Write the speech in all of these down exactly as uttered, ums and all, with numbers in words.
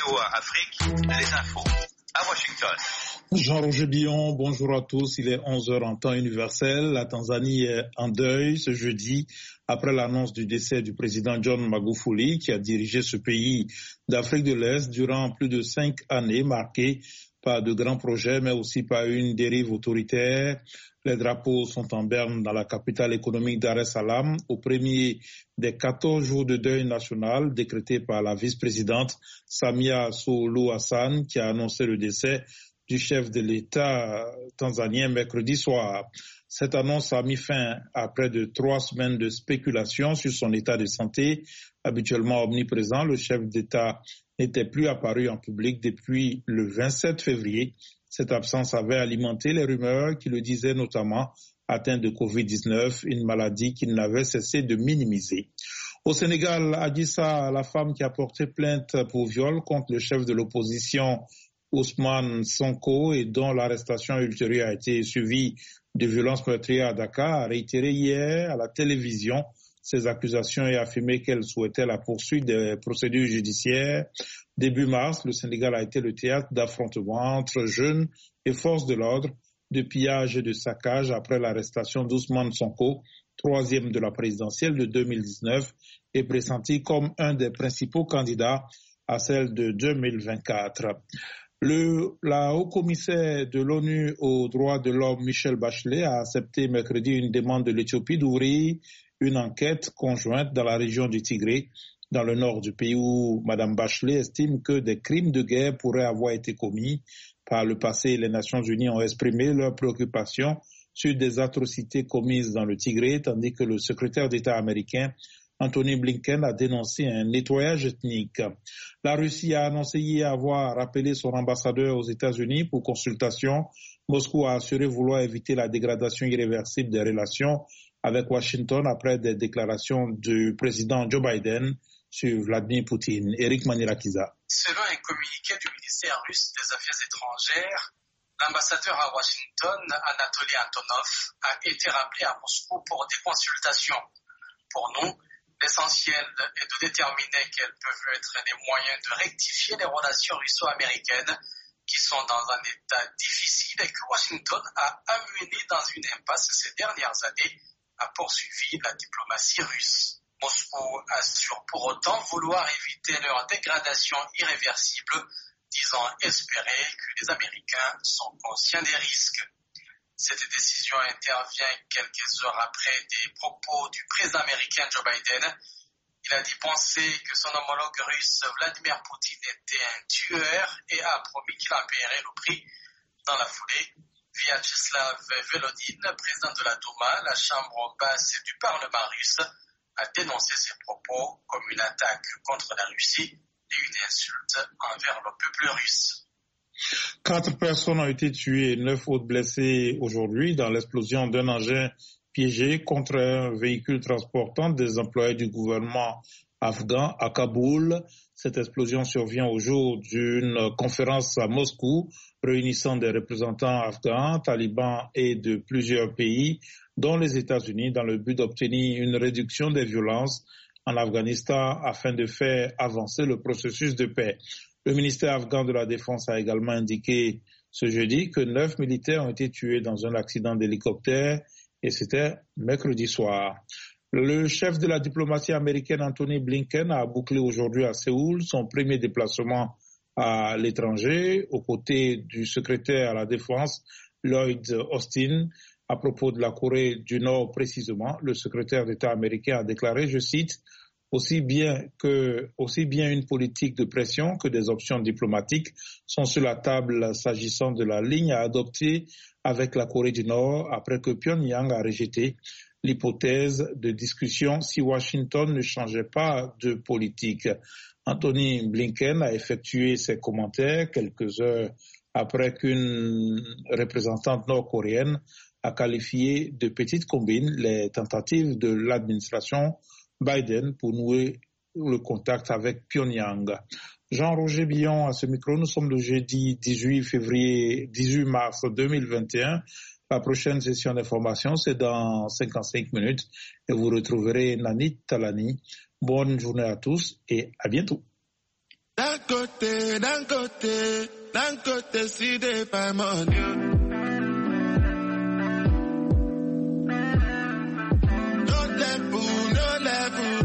VOA Afrique, les infos à Washington. Jean-Roger Billon, bonjour à tous. Il est onze heures en temps universel. La Tanzanie est en deuil ce jeudi après l'annonce du décès du président John Magufuli qui a dirigé ce pays d'Afrique de l'Est durant plus de cinq années marquées par de grands projets mais aussi par une dérive autoritaire. Les drapeaux sont en berne dans la capitale économique Dar es Salaam au premier des quatorze jours de deuil national décrétés par la vice-présidente Samia Suluhu Hassan qui a annoncé le décès du chef de l'État tanzanien mercredi soir. Cette annonce a mis fin à près de trois semaines de spéculation sur son état de santé. Habituellement omniprésent, le chef d'État n'était plus apparu en public depuis le vingt-sept février. Cette absence avait alimenté les rumeurs qui le disaient notamment atteint de covid dix-neuf, une maladie qu'il n'avait cessé de minimiser. Au Sénégal, Adissa, la femme qui a porté plainte pour viol contre le chef de l'opposition Ousmane Sonko et dont l'arrestation ultérieure a été suivie de violences meurtrières à Dakar, a réitéré hier à la télévision ces accusations et affirmé qu'elle souhaitait la poursuite des procédures judiciaires. Début mars, le Sénégal a été le théâtre d'affrontements entre jeunes et forces de l'ordre, de pillages et de saccages après l'arrestation d'Ousmane Sonko, troisième de la présidentielle de deux mille dix-neuf, et pressenti comme un des principaux candidats à celle de deux mille vingt-quatre. Le, la haut-commissaire de l'ONU aux droits de l'homme, Michelle Bachelet, a accepté mercredi une demande de l'Éthiopie d'ouvrir une enquête conjointe dans la région du Tigré, dans le nord du pays où Mme Bachelet estime que des crimes de guerre pourraient avoir été commis. Par le passé, les Nations Unies ont exprimé leur préoccupation sur des atrocités commises dans le Tigré, tandis que le secrétaire d'État américain Anthony Blinken a dénoncé un nettoyage ethnique. La Russie a annoncé hier avoir rappelé son ambassadeur aux États-Unis pour consultation. Moscou a assuré vouloir éviter la dégradation irréversible des relations avec Washington après des déclarations du président Joe Biden sur Vladimir Poutine. Eric Manirakiza. Selon un communiqué du ministère russe des Affaires étrangères, l'ambassadeur à Washington, Anatoly Antonov, a été rappelé à Moscou pour des consultations. Pour nous, l'essentiel est de déterminer quels peuvent être les moyens de rectifier les relations russo-américaines qui sont dans un état difficile et que Washington a amené dans une impasse ces dernières années, a poursuivi la diplomatie russe. Moscou assure pour autant vouloir éviter leur dégradation irréversible, disant espérer que les Américains sont conscients des risques. Cette décision intervient quelques heures après des propos du président américain Joe Biden. Il a dit penser que son homologue russe Vladimir Poutine était un tueur et a promis qu'il en paierait le prix. Dans la foulée, Vyacheslav Volodin, président de la Douma, la chambre basse du Parlement russe, a dénoncé ces propos comme une attaque contre la Russie et une insulte envers le peuple russe. Quatre personnes ont été tuées et neuf autres blessées aujourd'hui dans l'explosion d'un engin piégé contre un véhicule transportant des employés du gouvernement afghan à Kaboul. Cette explosion survient au jour d'une conférence à Moscou réunissant des représentants afghans, talibans et de plusieurs pays, dont les États-Unis, dans le but d'obtenir une réduction des violences en Afghanistan afin de faire avancer le processus de paix. Le ministère afghan de la Défense a également indiqué ce jeudi que neuf militaires ont été tués dans un accident d'hélicoptère et c'était mercredi soir. Le chef de la diplomatie américaine Anthony Blinken a bouclé aujourd'hui à Séoul son premier déplacement à l'étranger aux côtés du secrétaire à la Défense Lloyd Austin. À propos de la Corée du Nord précisément, le secrétaire d'État américain a déclaré, je cite, Aussi bien que, aussi bien une politique de pression que des options diplomatiques sont sur la table s'agissant de la ligne à adopter avec la Corée du Nord après que Pyongyang a rejeté l'hypothèse de discussion si Washington ne changeait pas de politique. Anthony Blinken a effectué ses commentaires quelques heures après qu'une représentante nord-coréenne a qualifié de petites combines les tentatives de l'administration Biden pour nouer le contact avec Pyongyang. Jean-Roger Billon à ce micro. Nous sommes le jeudi dix-huit février, dix-huit mars deux mille vingt et un. La prochaine session d'information, c'est dans cinquante-cinq minutes et vous retrouverez Nani Talani. Bonne journée à tous et à bientôt. côté, d'un côté, d'un côté, si des pas mon Dieu. No level, no level.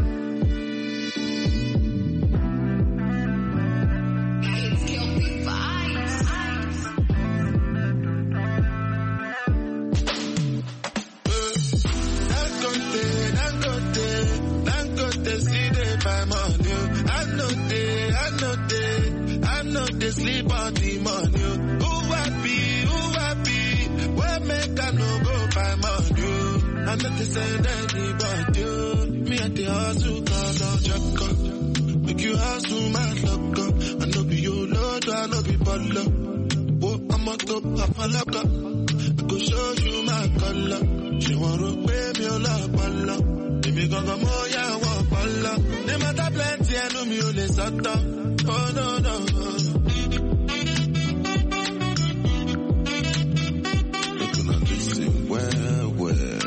They sleep on the money. Who happy, who happy? Where make I no go by money? I'm not the same anybody. Me at the hustle, cause I'll check up. Make you hustle, my luck up. I know be your lord, I know be baller. Whoa, I'm on top, I'm a lock up. I go show you my color. She wanna pay me a lot, baller. If me gon' go more, yeah, I want baller. They matter plenty, I know me only sat up. Oh no, no. Well, well.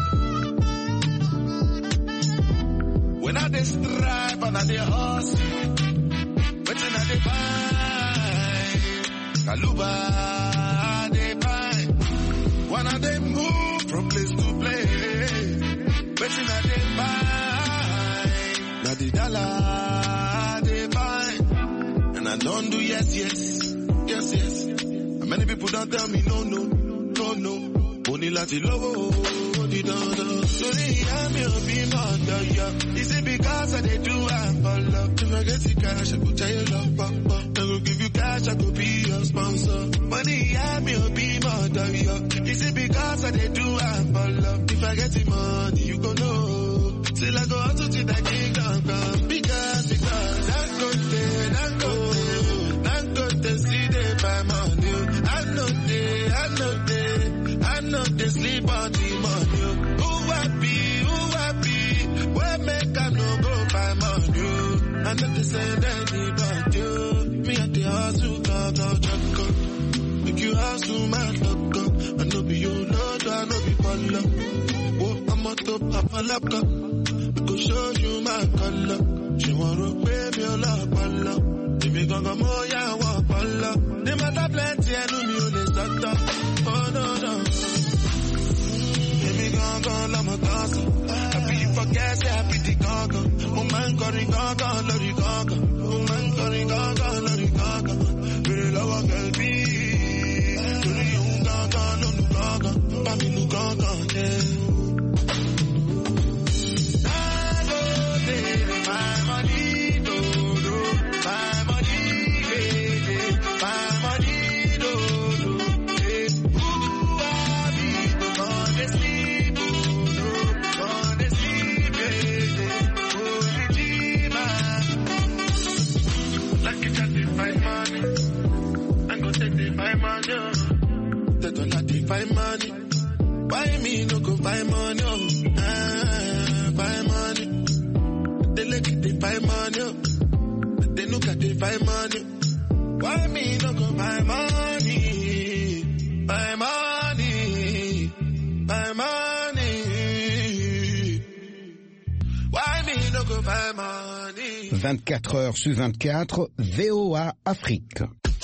When I dey strive and I dey hustle, wetin I dey find? Kaluba I dey find. When I dey move from place to place, wetin I dey find? Na the dollar I dey find. And I don't do yes, yes, yes, yes. And many people don't tell me no, no, no, no. Only láti lówó di dandan. Torí ìyá mi ò bí mọ̀ ọ̀dọ̀ yọ. Is it because I dey do am for love? If I get the cash, I go tell you love pọ̀pọ̀. I go give you cash, I go be your sponsor. Money ìyá mi ò bí mọ̀ ọ̀dọ̀ yọ. Is it because I dey do am for love? If I get the money, you go know. Till I go out to the kingdom come. Because, because, Dangote, Dangote, Dangote, see they buy money. I know they, I know they. I know they sleep on the money. Who happy, who happy? Where make I no go by money? I know they send anybody. Me at the hustle, go, go, check up. Make you hustle, my luck up. I know be your lord, I know be baller. Oh, I'm on top of a laptop. I go show you my color. She wanna pay me a lot, baller. If me gon' go more, yeah, I want baller. They matter plenty, I know me only start up. Oh, no, no. Gong, I'm a dancer. Happy you forget, say happy the gong. Oh man, going gong, gong, lorry gong. Oh man, going gong, gong, lorry gong. Very low, I can be. Very young, gong, gong, no, no, gong, gong. Papi, no, gong, gong, yeah. I go there, my money, no, no. My money, yeah, yeah. My money, no, no, yeah. Who are we, the one that's sleep? They don't like to find money. Why me no go find money? Oh, ah, find money. They look at the find money. Oh. They look at the find money. Why me no go find money? Find money. Find money. Why me no go find money? vingt-quatre heures sur vingt-quatre, V O A Afrique.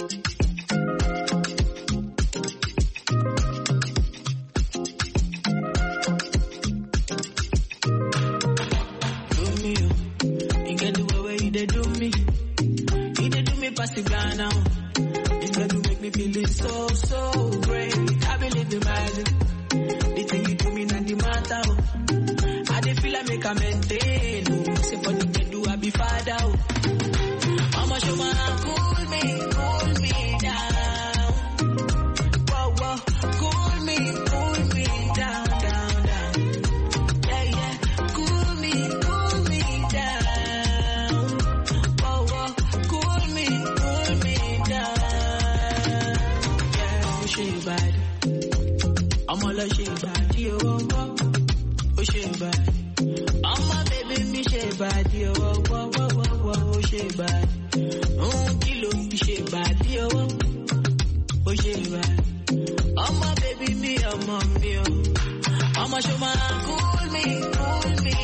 Now, it's gonna make me feel so, so great. I believe in magic. The thing you do me not the matter. I dey feel I make a maintain. Say for the bed do I be father. Mama show my cool me, cool me down. Whoa, whoa, cool me, cool me down, down, down. Yeah, yeah, cool me, cool me down. Whoa, whoa, cool me, cool me down. Yeah, she bad. I'm all a she bad. You whoa, whoa, oh she bad. I'm a baby, me she bad. You whoa, whoa, whoa, whoa, whoa, she bad. Oh, kilo, me she bad. You whoa, oh she bad. I'm a baby, me, I'm a me. I'm a show my cool me, cool me